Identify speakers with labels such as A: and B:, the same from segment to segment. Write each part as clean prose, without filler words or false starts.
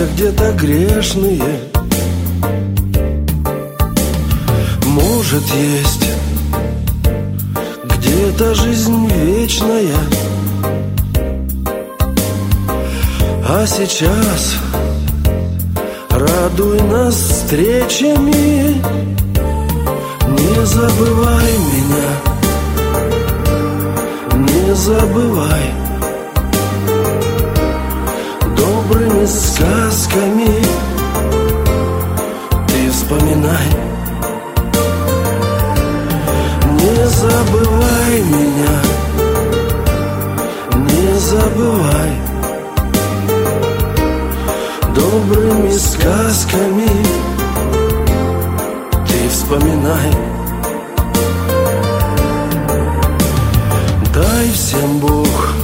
A: все где-то грешные. Может, есть где-то жизнь вечная. А сейчас радуй нас встречами. Не забывай меня, не забывай. Добрыми сказками ты вспоминай. Не забывай меня, не забывай. Добрыми сказками ты вспоминай. Дай всем Бог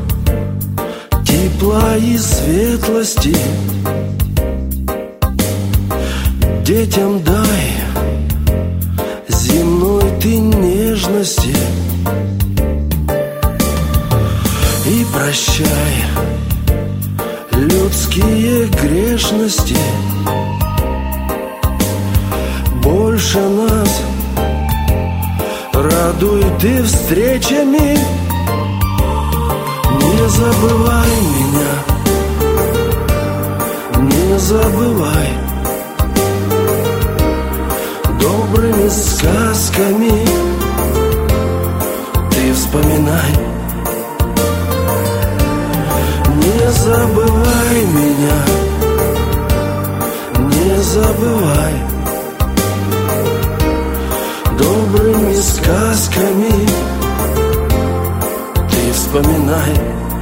A: тепла и светлости, детям дай земной ты нежности. И прощай людские грешности. Больше нас радуй ты встречами. Не забывай меня, не забывай. Добрыми сказками ты вспоминай. Не забывай меня, не забывай. Добрыми сказками ты вспоминай.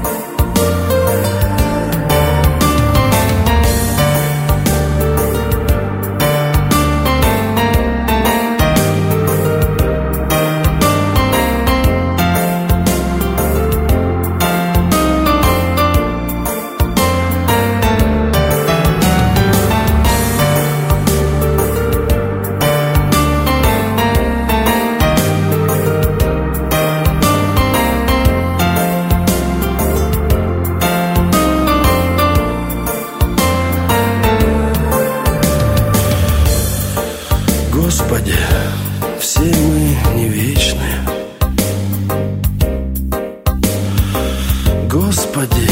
A: Господи, все мы не вечные. Господи,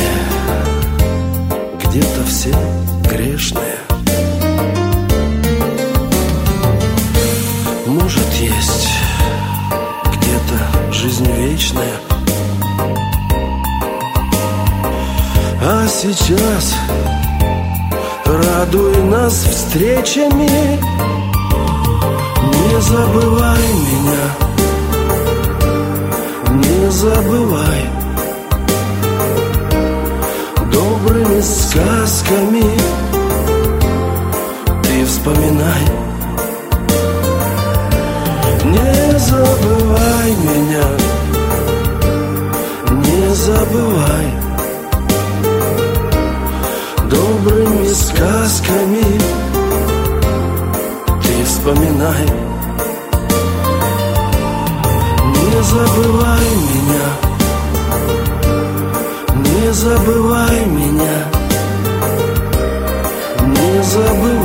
A: где-то все грешные. Может, есть где-то жизнь вечная. А сейчас радуй нас встречами. Не забывай меня, не забывай. Добрыми сказками ты вспоминай. Не забывай меня, не забывай. Добрыми сказками ты вспоминай. Не забывай меня, не забывай меня, не забывай.